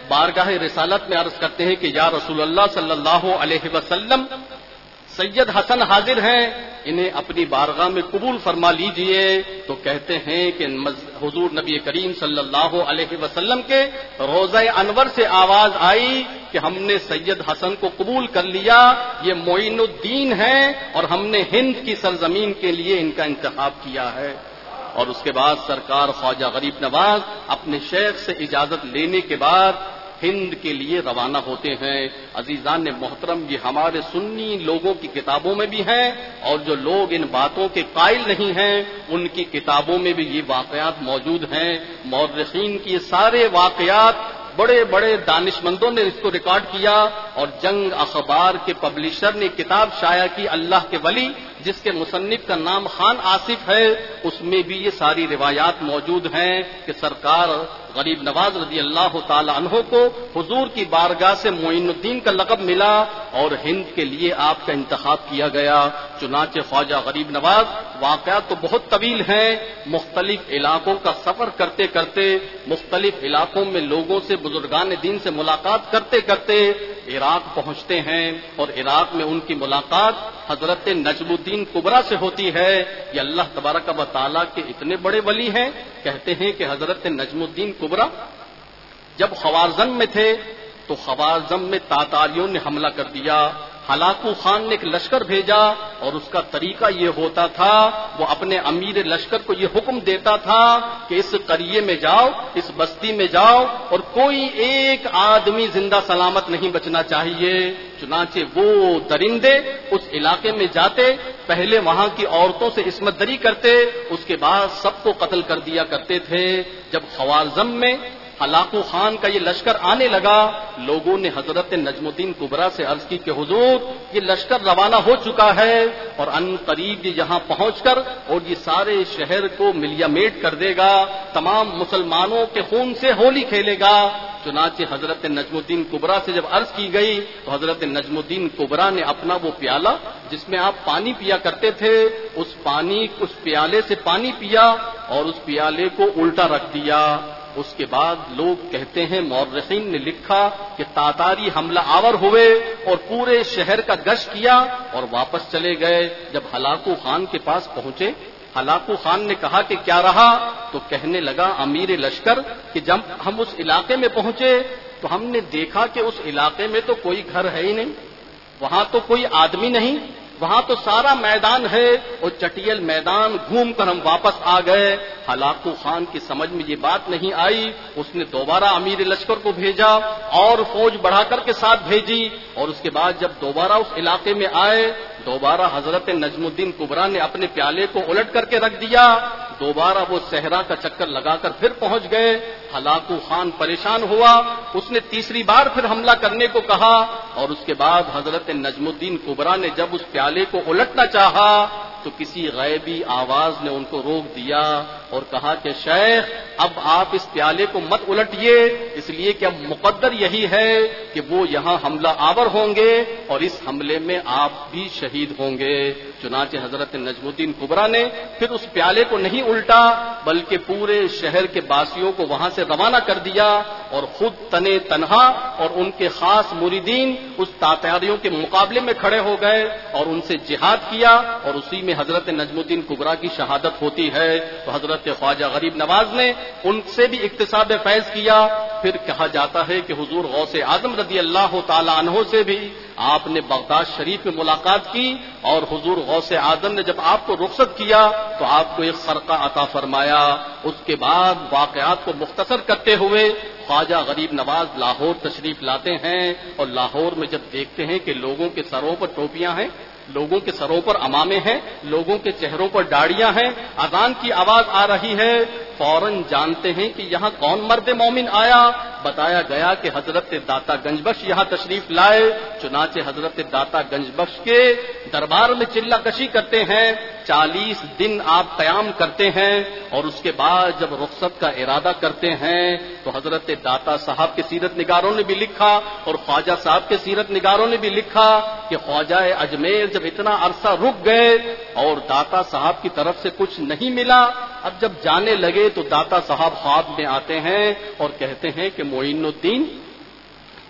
بارگاہ رسالت میں عرض کرتے ہیں کہ یا رسول اللہ صلی اللہ علیہ وسلم، سید حسن حاضر ہیں، انہیں اپنی بارگاہ میں قبول فرما لیجئے۔ تو کہتے ہیں کہ حضور نبی کریم صلی اللہ علیہ وسلم کے روضہ انور سے آواز آئی کہ ہم نے سید حسن کو قبول کر لیا، یہ معین الدین ہیں اور ہم نے ہند کی سرزمین کے لیے ان کا انتخاب کیا ہے۔ اور اس کے بعد سرکار خواجہ غریب نواز اپنے شیخ سے اجازت لینے کے بعد ہند کے لیے روانہ ہوتے ہیں۔ عزیزان محترم، یہ ہمارے سنی لوگوں کی کتابوں میں بھی ہیں، اور جو لوگ ان باتوں کے قائل نہیں ہیں ان کی کتابوں میں بھی یہ واقعات موجود ہیں۔ مورخین کی یہ سارے واقعات بڑے بڑے دانشمندوں نے اس کو ریکارڈ کیا، اور جنگ اخبار کے پبلشر نے کتاب شائع کی اللہ کے ولی، جس کے مصنف کا نام خان آصف ہے، اس میں بھی یہ ساری روایات موجود ہیں کہ سرکار غریب نواز رضی اللہ تعالی عنہ کو حضور کی بارگاہ سے معین الدین کا لقب ملا اور ہند کے لیے آپ کا انتخاب کیا گیا۔ چنانچہ خواجہ غریب نواز، واقعات تو بہت طویل ہیں، مختلف علاقوں کا سفر کرتے کرتے، مختلف علاقوں میں لوگوں سے، بزرگان دین سے ملاقات کرتے کرتے عراق پہنچتے ہیں، اور عراق میں ان کی ملاقات حضرت نجم الدین کبریٰ سے ہوتی ہے۔ یہ اللہ تبارک و تعالیٰ کے اتنے بڑے ولی ہیں، کہتے ہیں کہ حضرت نجم الدین کبریٰ جب خوارزم میں تھے تو خوارزم میں تاتاریوں نے حملہ کر دیا۔ ہلاکو خان نے ایک لشکر بھیجا، اور اس کا طریقہ یہ ہوتا تھا، وہ اپنے امیر لشکر کو یہ حکم دیتا تھا کہ اس قریے میں جاؤ، اس بستی میں جاؤ، اور کوئی ایک آدمی زندہ سلامت نہیں بچنا چاہیے۔ چنانچہ وہ درندے اس علاقے میں جاتے، پہلے وہاں کی عورتوں سے عصمت دری کرتے، اس کے بعد سب کو قتل کر دیا کرتے تھے۔ جب خوارزم میں ہلاکو خان کا یہ لشکر آنے لگا، لوگوں نے حضرت نجم الدین کبریٰ سے عرض کی کہ حضور، یہ لشکر روانہ ہو چکا ہے اور ان قریب یہ یہاں پہنچ کر اور یہ سارے شہر کو ملیا میٹ کر دے گا، تمام مسلمانوں کے خون سے ہولی کھیلے گا۔ چنانچہ حضرت نجم الدین کبریٰ سے جب عرض کی گئی تو حضرت نجم الدین کبریٰ نے اپنا وہ پیالہ جس میں آپ پانی پیا کرتے تھے، اس پیالے سے پانی پیا اور اس پیالے کو الٹا رکھ دیا۔ اس کے بعد لوگ کہتے ہیں، مورخین نے لکھا کہ تاتاری حملہ آور ہوئے اور پورے شہر کا گشت کیا اور واپس چلے گئے۔ جب ہلاکو خان کے پاس پہنچے، ہلاکو خان نے کہا کہ کیا رہا؟ تو کہنے لگا امیر لشکر کہ جب ہم اس علاقے میں پہنچے تو ہم نے دیکھا کہ اس علاقے میں تو کوئی گھر ہے ہی نہیں، وہاں تو کوئی آدمی نہیں، وہاں تو سارا میدان ہے، اور چٹیل میدان گھوم کر ہم واپس آ گئے۔ ہلاکو خان کی سمجھ میں یہ بات نہیں آئی، اس نے دوبارہ امیر لشکر کو بھیجا اور فوج بڑھا کر کے ساتھ بھیجی، اور اس کے بعد جب دوبارہ اس علاقے میں آئے، دوبارہ حضرت نجم الدین کبریٰ نے اپنے پیالے کو الٹ کر کے رکھ دیا، دوبارہ وہ صحرا کا چکر لگا کر پھر پہنچ گئے۔ ہلاکو خان پریشان ہوا، اس نے تیسری بار پھر حملہ کرنے کو کہا، اور اس کے بعد حضرت نجم الدین کبریٰ نے جب اس پیالے کو الٹنا چاہا تو کسی غیبی آواز نے ان کو روک دیا اور کہا کہ شیخ، اب آپ اس پیالے کو مت الٹیے، اس لیے کہ اب مقدر یہی ہے کہ وہ یہاں حملہ آور ہوں گے اور اس حملے میں آپ بھی شہید ہوں گے۔ چنانچہ حضرت نجم الدین کبریٰ نے پھر اس پیالے کو نہیں الٹا، بلکہ پورے شہر کے باسیوں کو وہاں سے روانہ کر دیا، اور خود تنے تنہا اور ان کے خاص مریدین اس تاتاریوں کے مقابلے میں کھڑے ہو گئے اور ان سے جہاد کیا، اور اسی میں حضرت نجم الدین کبریٰ کی شہادت ہوتی ہے۔ تو حضرت خواجہ غریب نواز نے ان سے بھی اکتساب فیض کیا۔ پھر کہا جاتا ہے کہ حضور غوث اعظم رضی اللہ تعالی عنہ سے بھی آپ نے بغداد شریف میں ملاقات کی، اور حضور غوث اعظم نے جب آپ کو رخصت کیا تو آپ کو ایک خرقہ عطا فرمایا۔ اس کے بعد واقعات کو مختصر کرتے ہوئے خواجہ غریب نواز لاہور تشریف لاتے ہیں، اور لاہور میں جب دیکھتے ہیں کہ لوگوں کے سروں پر ٹوپیاں ہیں، لوگوں کے سروں پر عمامے ہیں، لوگوں کے چہروں پر داڑیاں ہیں، اذان کی آواز آ رہی ہے، فوراً جانتے ہیں کہ یہاں کون مرد مومن آیا۔ بتایا گیا کہ حضرت داتا گنج بخش یہاں تشریف لائے۔ چنانچہ حضرت داتا گنج بخش کے دربار میں چلہ کشی کرتے ہیں، 40 دن آپ قیام کرتے ہیں، اور اس کے بعد جب رخصت کا ارادہ کرتے ہیں تو حضرت داتا صاحب کے سیرت نگاروں نے بھی لکھا اور خواجہ صاحب کے سیرت نگاروں نے بھی لکھا کہ خواجہ اجمیر جب اتنا عرصہ رک گئے اور داتا صاحب کی طرف سے کچھ نہیں ملا، اب جب جانے لگے تو داتا صاحب خواب میں آتے ہیں اور کہتے ہیں کہ معین الدین،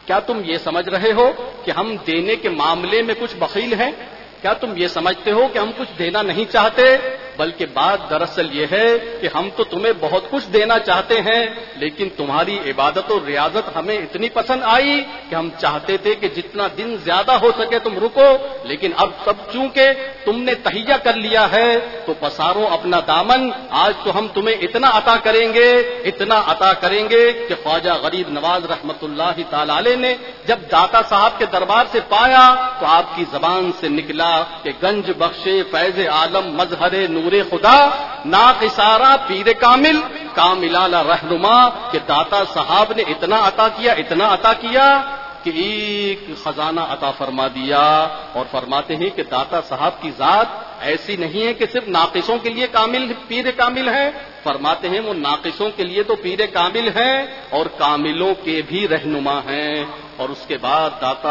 کیا تم یہ سمجھ رہے ہو کہ ہم دینے کے معاملے میں کچھ بخیل ہیں؟ کیا تم یہ سمجھتے ہو کہ ہم کچھ دینا نہیں چاہتے؟ بلکہ بات دراصل یہ ہے کہ ہم تو تمہیں بہت کچھ دینا چاہتے ہیں، لیکن تمہاری عبادت و ریاضت ہمیں اتنی پسند آئی کہ ہم چاہتے تھے کہ جتنا دن زیادہ ہو سکے تم رکو، لیکن اب سب چونکہ تم نے تہیہ کر لیا ہے تو پسارو اپنا دامن، آج تو ہم تمہیں اتنا عطا کریں گے، اتنا عطا کریں گے کہ خواجہ غریب نواز رحمت اللہ تعالی علیہ نے جب داتا صاحب کے دربار سے پایا تو آپ کی زبان سے نکلا کہ گنج بخشے فیض عالم مظہر نور خدا، ناقصارہ پیر کامل کاملالہ رہنما، کہ داتا صاحب نے اتنا عطا کیا کہ ایک خزانہ عطا فرما دیا۔ اور فرماتے ہیں کہ داتا صاحب کی ذات ایسی نہیں ہے کہ صرف ناقصوں کے لیے پیر کامل ہے، فرماتے ہیں وہ ناقصوں کے لیے تو پیر کامل ہیں اور کاملوں کے بھی رہنما ہیں۔ اور اس کے بعد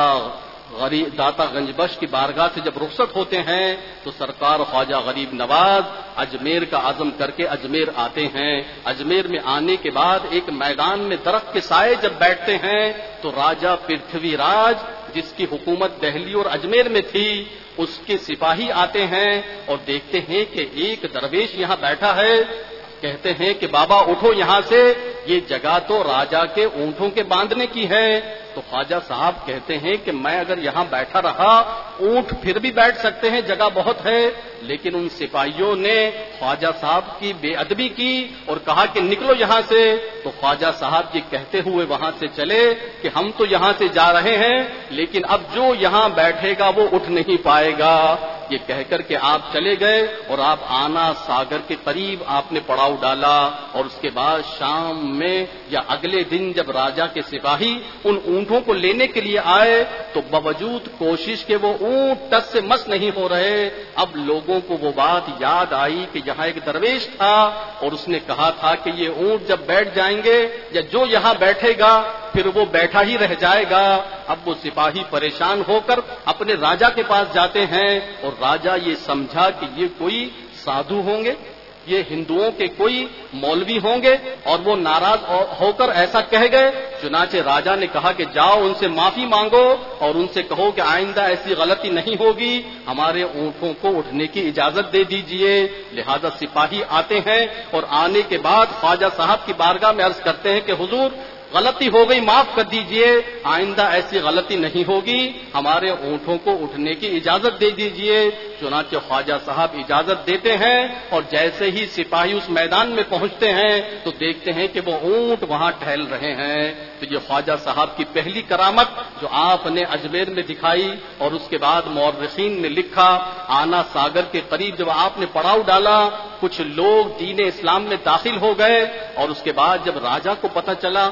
داتا گنج بخش کی بارگاہ سے جب رخصت ہوتے ہیں تو سرکار خواجہ غریب نواز اجمیر کا عزم کر کے اجمیر آتے ہیں۔ اجمیر میں آنے کے بعد ایک میدان میں درخت کے سائے جب بیٹھتے ہیں تو راجہ پرتھوی راج، جس کی حکومت دہلی اور اجمیر میں تھی، اس کے سپاہی آتے ہیں اور دیکھتے ہیں کہ ایک درویش یہاں بیٹھا ہے۔ کہتے ہیں کہ بابا اٹھو یہاں سے، یہ جگہ تو راجا کے اونٹوں کے باندھنے کی ہے۔ تو خواجہ صاحب کہتے ہیں کہ میں اگر یہاں بیٹھا رہا، اونٹ پھر بھی بیٹھ سکتے ہیں، جگہ بہت ہے، لیکن ان سپاہیوں نے خواجہ صاحب کی بے ادبی کی اور کہا کہ نکلو یہاں سے۔ تو خواجہ صاحب یہ کہتے ہوئے وہاں سے چلے کہ ہم تو یہاں سے جا رہے ہیں، لیکن اب جو یہاں بیٹھے گا وہ اٹھ نہیں پائے گا۔ یہ کہہ کر کے آپ چلے گئے اور آپ آنا ساگر کے قریب آپ نے پڑاؤ ڈالا۔ اور اس کے بعد شام میں یا اگلے دن جب راجا کے سپاہی ان اونٹوں کو لینے کے لیے آئے تو باوجود کوشش کے وہ اونٹ ٹس سے مس نہیں ہو رہے۔ اب لوگوں کو وہ بات یاد آئی کہ یہاں ایک درویش تھا اور اس نے کہا تھا کہ یہ اونٹ جب بیٹھ جائیں گے یا جو یہاں بیٹھے گا پھر وہ بیٹھا ہی رہ جائے گا۔ اب وہ سپاہی پریشان ہو کر اپنے راجا کے پاس جاتے ہیں اور راجا یہ سمجھا کہ یہ کوئی سادھو ہوں گے، یہ ہندوؤں کے کوئی مولوی ہوں گے، اور وہ ناراض ہو کر ایسا کہہ گئے۔ چنانچہ راجا نے کہا کہ جاؤ ان سے معافی مانگو اور ان سے کہو کہ آئندہ ایسی غلطی نہیں ہوگی، ہمارے اونٹوں کو اٹھنے کی اجازت دے دیجئے۔ لہذا سپاہی آتے ہیں اور آنے کے بعد خواجہ صاحب کی بارگاہ میں عرض کرتے ہیں کہ حضور غلطی ہو گئی، معاف کر دیجئے، آئندہ ایسی غلطی نہیں ہوگی، ہمارے اونٹوں کو اٹھنے کی اجازت دے دیجئے۔ چنانچہ خواجہ صاحب اجازت دیتے ہیں اور جیسے ہی سپاہی اس میدان میں پہنچتے ہیں تو دیکھتے ہیں کہ وہ اونٹ وہاں ٹہل رہے ہیں۔ تو یہ خواجہ صاحب کی پہلی کرامت جو آپ نے اجمیر میں دکھائی، اور اس کے بعد مورخین نے لکھا آنا ساگر کے قریب جب آپ نے پڑاؤ ڈالا کچھ لوگ دین اسلام میں داخل ہو گئے، اور اس کے بعد جب راجا کو پتہ چلا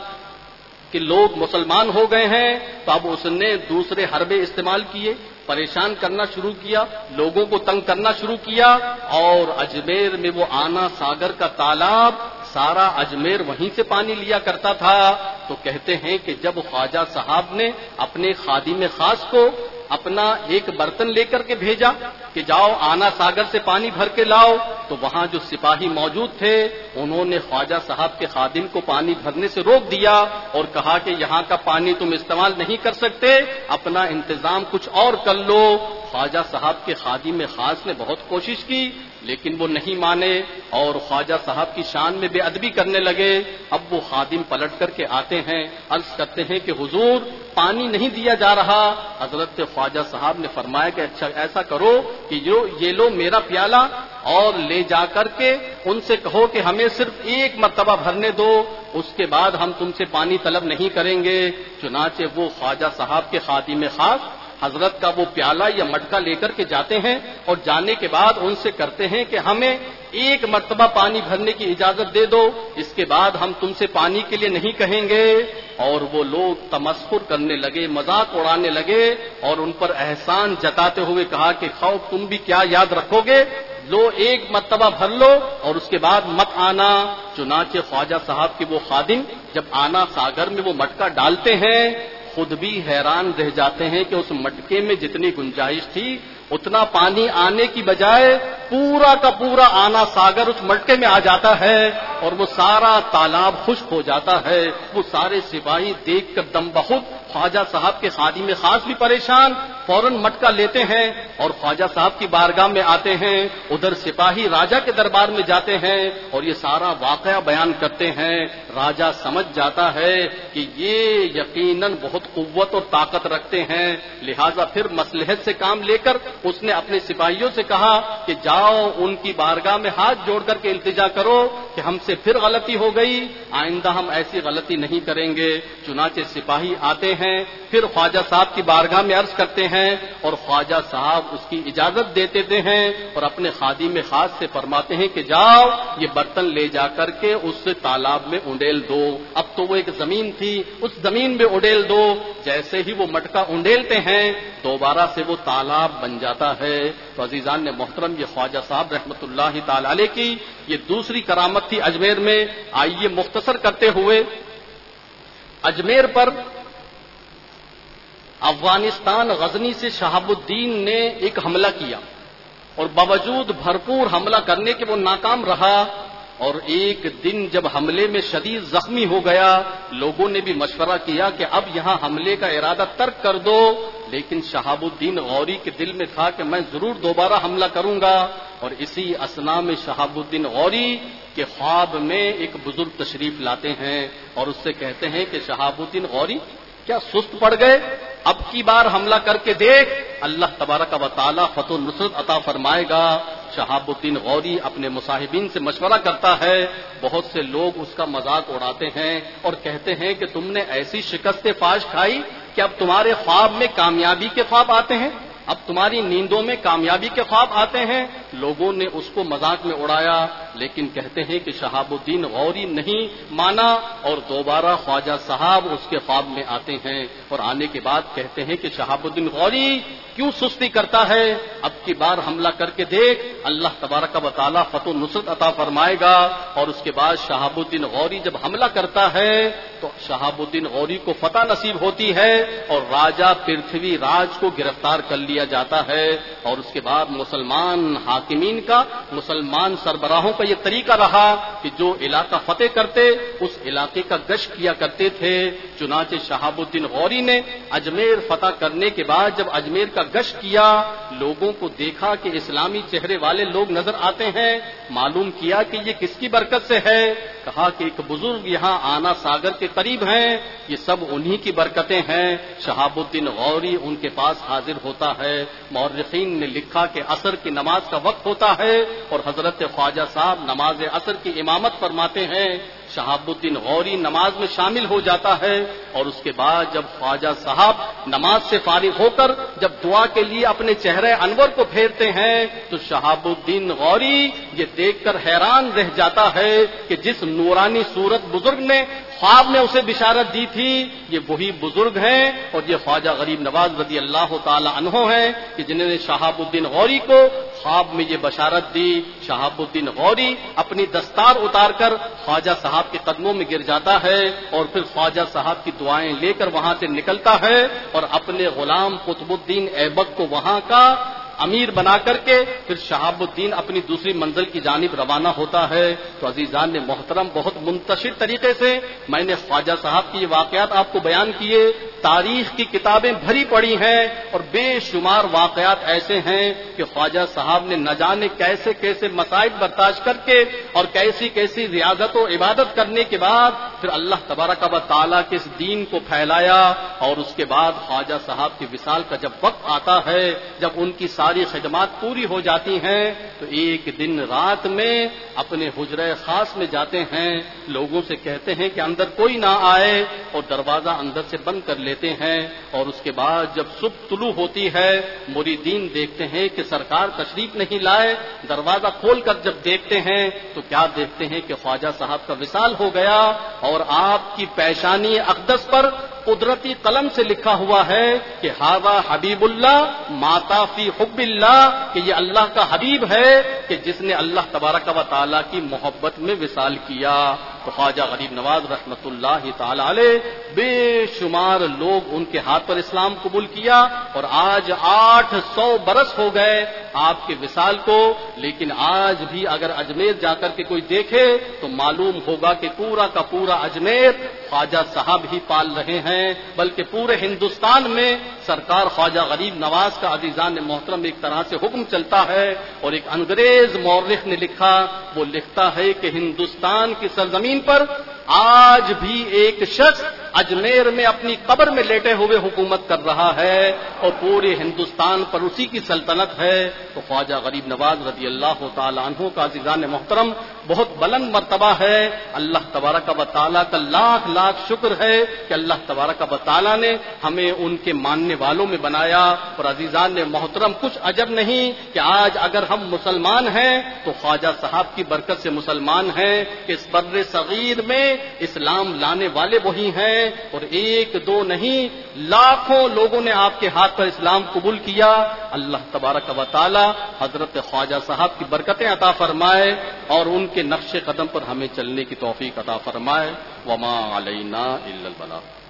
کہ لوگ مسلمان ہو گئے ہیں تو اب اس نے دوسرے حربے استعمال کیے، پریشان کرنا شروع کیا، لوگوں کو تنگ کرنا شروع کیا، اور اجمیر میں وہ آنا ساگر کا تالاب سارا اجمیر وہیں سے پانی لیا کرتا تھا۔ تو کہتے ہیں کہ جب خواجہ صاحب نے اپنے خادم خاص کو اپنا ایک برتن لے کر کے بھیجا کہ جاؤ آنا ساگر سے پانی بھر کے لاؤ، تو وہاں جو سپاہی موجود تھے انہوں نے خواجہ صاحب کے خادم کو پانی بھرنے سے روک دیا اور کہا کہ یہاں کا پانی تم استعمال نہیں کر سکتے، اپنا انتظام کچھ اور کر لو۔ خواجہ صاحب کے خادم خاص نے بہت کوشش کی لیکن وہ نہیں مانے اور خواجہ صاحب کی شان میں بے ادبی کرنے لگے۔ اب وہ خادم پلٹ کر کے آتے ہیں، عرض کرتے ہیں کہ حضور پانی نہیں دیا جا رہا۔ حضرت خواجہ صاحب نے فرمایا کہ اچھا ایسا کرو کہ یہ لو میرا پیالہ اور لے جا کر کے ان سے کہو کہ ہمیں صرف ایک مرتبہ بھرنے دو، اس کے بعد ہم تم سے پانی طلب نہیں کریں گے۔ چنانچہ وہ خواجہ صاحب کے خادم خاص حضرت کا وہ پیالہ یا مٹکا لے کر کے جاتے ہیں اور جانے کے بعد ان سے کرتے ہیں کہ ہمیں ایک مرتبہ پانی بھرنے کی اجازت دے دو، اس کے بعد ہم تم سے پانی کے لیے نہیں کہیں گے۔ اور وہ لوگ تمسخر کرنے لگے، مذاق اڑانے لگے اور ان پر احسان جتاتے ہوئے کہا کہ خواہ تم بھی کیا یاد رکھو گے، لو ایک مرتبہ بھر لو اور اس کے بعد مت آنا۔ چنانچہ خواجہ صاحب کے وہ خادم جب آنا ساگر میں وہ مٹکا ڈالتے ہیں خود بھی حیران رہ جاتے ہیں کہ اس مٹکے میں جتنی گنجائش تھی اتنا پانی آنے کی بجائے پورا کا پورا آنا ساگر اس مٹکے میں آ جاتا ہے اور وہ سارا تالاب خشک ہو جاتا ہے. وہ سارے سپاہی دیکھ کر دم بخود خواجہ صاحب کے خادم خاص بھی پریشان، فوراً مٹکا لیتے ہیں اور خواجہ صاحب کی بارگاہ میں آتے ہیں. ادھر سپاہی راجا کے دربار میں جاتے ہیں اور یہ سارا واقعہ بیان کرتے ہیں. راجا سمجھ جاتا ہے کہ یہ یقیناً بہت قوت اور طاقت رکھتے ہیں، لہذا پھر مصلحت سے کام لے کر اس نے اپنے سپاہیوں سے کہا کہ جاؤ ان کی بارگاہ میں ہاتھ جوڑ کر کے التجا کرو کہ ہم سے پھر غلطی ہو گئی، آئندہ ہم ایسی غلطی نہیں کریں گے. چنانچہ سپاہی آتے ہیں، پھر خواجہ صاحب کی بارگاہ میں عرض کرتے ہیں اور خواجہ صاحب اس کی اجازت دے دیتے ہیں اور اپنے خادم خاص سے فرماتے ہیں کہ جاؤ یہ برتن لے جا کر کے اس تالاب میں انڈیل دو. اب تو وہ ایک زمین تھی، اس زمین میں انڈیل دو. جیسے ہی وہ مٹکا انڈیلتے ہیں دوبارہ سے وہ تالاب بن جاتا ہے. تو عزیزان نے محترم، یہ خواجہ صاحب رحمت اللہ تعالی علیہ کی یہ دوسری کرامت تھی اجمیر میں. آئیے مختصر کرتے ہوئے، اجمیر پر افغانستان غزنی سے شہاب الدین نے ایک حملہ کیا اور باوجود بھرپور حملہ کرنے کے وہ ناکام رہا. اور ایک دن جب حملے میں شدید زخمی ہو گیا، لوگوں نے بھی مشورہ کیا کہ اب یہاں حملے کا ارادہ ترک کر دو، لیکن شہاب الدین غوری کے دل میں تھا کہ میں ضرور دوبارہ حملہ کروں گا. اور اسی اثناء میں شہاب الدین غوری کے خواب میں ایک بزرگ تشریف لاتے ہیں اور اس سے کہتے ہیں کہ شہاب الدین غوری کیا سست پڑ گئے؟ اب کی بار حملہ کر کے دیکھ، اللہ تبارک و تعالی فتح و نصرت عطا فرمائے گا. شہاب الدین غوری اپنے مصاحبین سے مشورہ کرتا ہے. بہت سے لوگ اس کا مذاق اڑاتے ہیں اور کہتے ہیں کہ تم نے ایسی شکست فاش کھائی کہ اب تمہارے خواب میں کامیابی کے خواب آتے ہیں، اب تمہاری نیندوں میں کامیابی کے خواب آتے ہیں. لوگوں نے اس کو مذاق میں اڑایا، لیکن کہتے ہیں کہ شہاب الدین غوری نہیں مانا اور دوبارہ خواجہ صاحب اس کے خواب میں آتے ہیں اور آنے کے بعد کہتے ہیں کہ شہاب الدین غوری کیوں سستی کرتا ہے؟ اب کی بار حملہ کر کے دیکھ، اللہ تبارک و تعالی فتح و نصرت عطا فرمائے گا. اور اس کے بعد شہاب الدین غوری جب حملہ کرتا ہے تو شہاب الدین غوری کو فتح نصیب ہوتی ہے اور راجہ پرتھوی راج کو گرفتار کر لیا جاتا ہے. اور اس کے بعد مسلمان حاکمین کا، مسلمان سربراہوں کا یہ طریقہ رہا کہ جو علاقہ فتح کرتے اس علاقے کا گشت کیا کرتے تھے. چنانچہ شہاب الدین غوری نے اجمیر فتح کرنے کے بعد جب اجمیر کا گشت کیا، لوگوں کو دیکھا کہ اسلامی چہرے والے لوگ نظر آتے ہیں. معلوم کیا کہ یہ کس کی برکت سے ہے. کہا کہ ایک بزرگ یہاں آنا ساگر کے قریب ہیں، یہ سب انہی کی برکتیں ہیں. شہاب الدین غوری ان کے پاس حاضر ہوتا ہے. مورخین نے لکھا کہ عصر کی نماز کا وقت ہوتا ہے اور حضرت خواجہ صاحب نماز عصر کی امامت فرماتے ہیں. شہاب الدین غوری نماز میں شامل ہو جاتا ہے اور اس کے بعد جب خواجہ صاحب نماز سے فارغ ہو کر جب دعا کے لیے اپنے چہرے انور کو پھیرتے ہیں تو شہاب الدین غوری یہ دیکھ کر حیران رہ جاتا ہے کہ جس نورانی صورت بزرگ نے خواب میں اسے بشارت دی تھی یہ وہی بزرگ ہیں اور یہ خواجہ غریب نواز رضی اللہ تعالی عنہ ہیں کہ جنہوں نے شہاب الدین غوری کو خواب میں یہ بشارت دی. شہاب الدین غوری اپنی دستار اتار کر خواجہ صاحب کے قدموں میں گر جاتا ہے اور پھر خواجہ صاحب کی دعائیں لے کر وہاں سے نکلتا ہے اور اپنے غلام قطب الدین ایبک کو وہاں کا امیر بنا کر کے پھر شہاب الدین اپنی دوسری منزل کی جانب روانہ ہوتا ہے. تو عزیزان نے محترم بہت منتشر طریقے سے میں نے خواجہ صاحب کی یہ واقعات آپ کو بیان کیے. تاریخ کی کتابیں بھری پڑی ہیں اور بے شمار واقعات ایسے ہیں کہ خواجہ صاحب نے نہ جانے کیسے کیسے مصائب برداشت کر کے اور کیسی کیسی ریاضت و عبادت کرنے کے بعد پھر اللہ تبارک و تعالیٰ کے اس دین کو پھیلایا. اور اس کے بعد خواجہ صاحب کی وصال کا جب وقت آتا ہے، جب ان کی ساری خدمات پوری ہو جاتی ہیں تو ایک دن رات میں اپنے حجرہ خاص میں جاتے ہیں. لوگوں سے کہتے ہیں کہ اندر کوئی نہ آئے اور دروازہ اندر سے بند کر لیتے ہیں. اور اس کے بعد جب صبح طلوع ہوتی ہے مریدین دیکھتے ہیں کہ سرکار تشریف نہیں لائے. دروازہ کھول کر جب دیکھتے ہیں تو کیا دیکھتے ہیں کہ خواجہ صاحب کا وصال ہو گیا اور آپ کی پیشانی اقدس پر قدرتی قلم سے لکھا ہوا ہے کہ ہاذا حبیب اللہ ماتا فی حب اللہ، کہ یہ اللہ کا حبیب ہے کہ جس نے اللہ تبارک و تعالیٰ کی محبت میں وصال کیا. تو خواجہ غریب نواز رحمت اللہ تعالی علیہ بے شمار لوگ ان کے ہاتھ پر اسلام قبول کیا، اور آج 800 برس ہو گئے آپ کے وصال کو، لیکن آج بھی اگر اجمیر جا کر کے کوئی دیکھے تو معلوم ہوگا کہ پورا کا پورا اجمیر خواجہ صاحب ہی پال رہے ہیں، بلکہ پورے ہندوستان میں سرکار خواجہ غریب نواز کا عزیزان محترم ایک طرح سے حکم چلتا ہے۔ اور ایک انگریز مورخ نے لکھا، وہ لکھتا ہے کہ ہندوستان کی سرزمین پر آج بھی ایک شخص اجمیر میں اپنی قبر میں لیٹے ہوئے حکومت کر رہا ہے اور پورے ہندوستان پر اسی کی سلطنت ہے۔ تو خواجہ غریب نواز رضی اللہ تعالی عنہ کا عزیزان محترم بہت بلند مرتبہ ہے۔ اللہ تبارک و تعالی کا لاکھ لاکھ شکر ہے کہ اللہ تبارک و تعالی نے ہمیں ان کے ماننے والوں میں بنایا۔ اور عزیزان محترم کچھ عجب نہیں کہ آج اگر ہم مسلمان ہیں تو خواجہ صاحب کی برکت سے مسلمان ہیں کہ اس بر صغیر میں اسلام لانے والے وہی ہیں، اور ایک دو نہیں لاکھوں لوگوں نے آپ کے ہاتھ پر اسلام قبول کیا۔ اللہ تبارک و تعالی حضرت خواجہ صاحب کی برکتیں عطا فرمائے اور ان کے نقش قدم پر ہمیں چلنے کی توفیق عطا فرمائے۔ وما علینا الا البلاغ۔